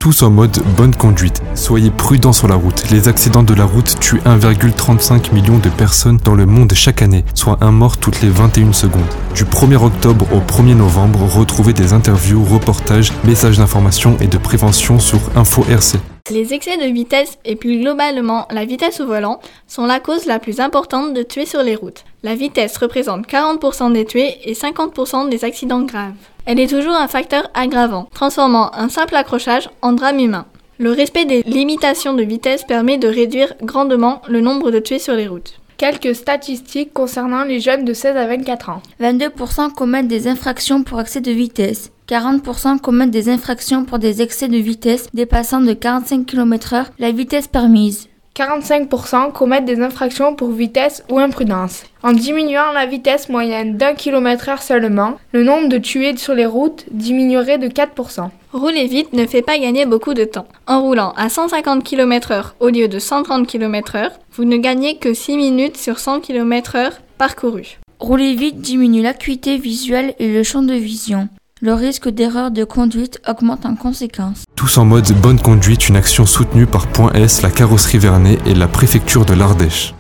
Tous en mode bonne conduite. Soyez prudents sur la route. Les accidents de la route tuent 1,35 million de personnes dans le monde chaque année, soit un mort toutes les 21 secondes. Du 1er octobre au 1er novembre, retrouvez des interviews, reportages, messages d'information et de prévention sur Info RC. Les excès de vitesse et plus globalement la vitesse au volant sont la cause la plus importante de tués sur les routes. La vitesse représente 40% des tués et 50% des accidents graves. Elle est toujours un facteur aggravant, transformant un simple accrochage en drame humain. Le respect des limitations de vitesse permet de réduire grandement le nombre de tués sur les routes. Quelques statistiques concernant les jeunes de 16 à 24 ans. 22% commettent des infractions pour excès de vitesse. 40% commettent des infractions pour des excès de vitesse dépassant de 45 km/h la vitesse permise. 45% commettent des infractions pour vitesse ou imprudence. En diminuant la vitesse moyenne d'1 km/h seulement, le nombre de tués sur les routes diminuerait de 4%. Rouler vite ne fait pas gagner beaucoup de temps. En roulant à 150 km/h au lieu de 130 km/h, vous ne gagnez que 6 minutes sur 100 km/h parcourus. Rouler vite diminue l'acuité visuelle et le champ de vision. Le risque d'erreur de conduite augmente en conséquence. Tous en mode bonne conduite, une action soutenue par Point S, la carrosserie Vernet et la préfecture de l'Ardèche.